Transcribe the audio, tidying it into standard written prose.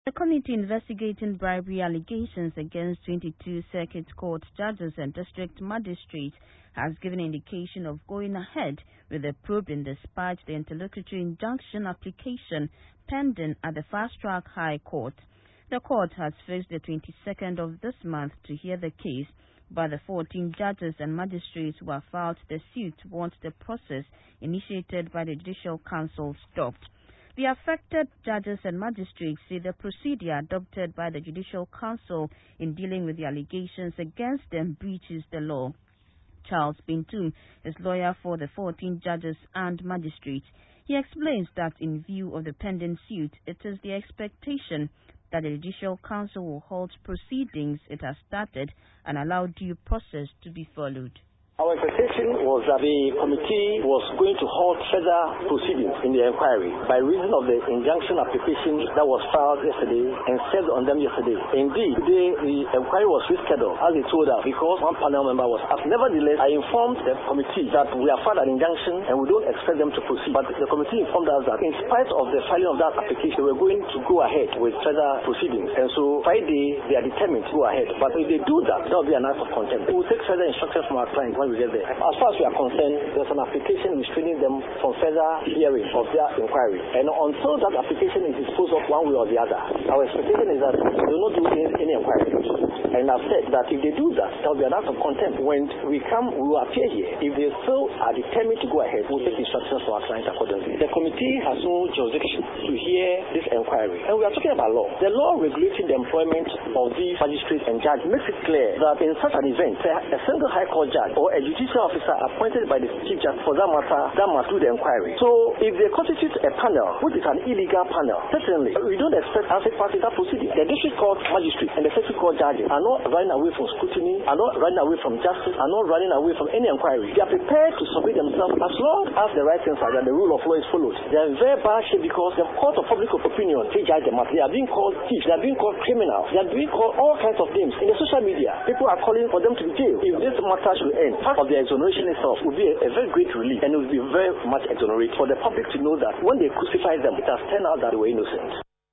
The committee investigating bribery allegations against 22 circuit court judges and district magistrates has given indication of going ahead with the probing despite the interlocutory injunction application pending at the fast-track High Court. The court has fixed the 22nd of this month to hear the case, but the 14 judges and magistrates who have filed the suit want the process initiated by the Judicial Council stopped. The affected judges and magistrates say the procedure adopted by the Judicial Council in dealing with the allegations against them breaches the law. Charles Bintum is lawyer for the 14 judges and magistrates. He explains that in view of the pending suit, it is the expectation that the Judicial Council will halt proceedings it has started and allow due process to be followed. Our expectation was that the committee was going to halt further proceedings in the inquiry by reason of the injunction application that was filed yesterday and served on them yesterday. Indeed, today the inquiry was rescheduled as they told us because one panel member was asked. Nevertheless, I informed the committee that we have filed an injunction and we don't expect them to proceed. But the committee informed us that in spite of the filing of that application, we were going to go ahead with further proceedings. And so Friday, they are determined to go ahead. But if they do that, that will be an act of contempt. We will take further instructions from our client when we get there. As far as we are concerned, there's an application restraining them from further hearing of their inquiry. And until that application is disposed of one way or the other, our expectation is that they will not do any inquiry. And I've said that if they do that, there will be an act of contempt. When we come, we will appear here. If they still are determined to go ahead, we'll take instructions from our clients accordingly. The committee has no jurisdiction to hear this inquiry. And we are talking about law. The law regulating the employment of these magistrates and judges makes it clear that in such an event, a single High Court judge or a judicial officer appointed by the Chief Justice for that matter that must do the inquiry. So if they constitute a panel, which is an illegal panel, certainly we don't expect as a part of that proceeding. The district court magistrates and the circuit court judges are not running away from scrutiny, are not running away from justice, are not running away from any inquiry. They are prepared to submit themselves as long as the right things are and the rule of law is followed. They are in very bad shape because the court of public opinion they judge them. They are being called thieves, they are being called criminals, they are being called all kinds of names. In the social media, people are calling for them to be jailed. If this matter should end, part of the exoneration itself would be a very great relief and it would be very much exonerated for the public to know that when they crucify them, it has turned out that they were innocent.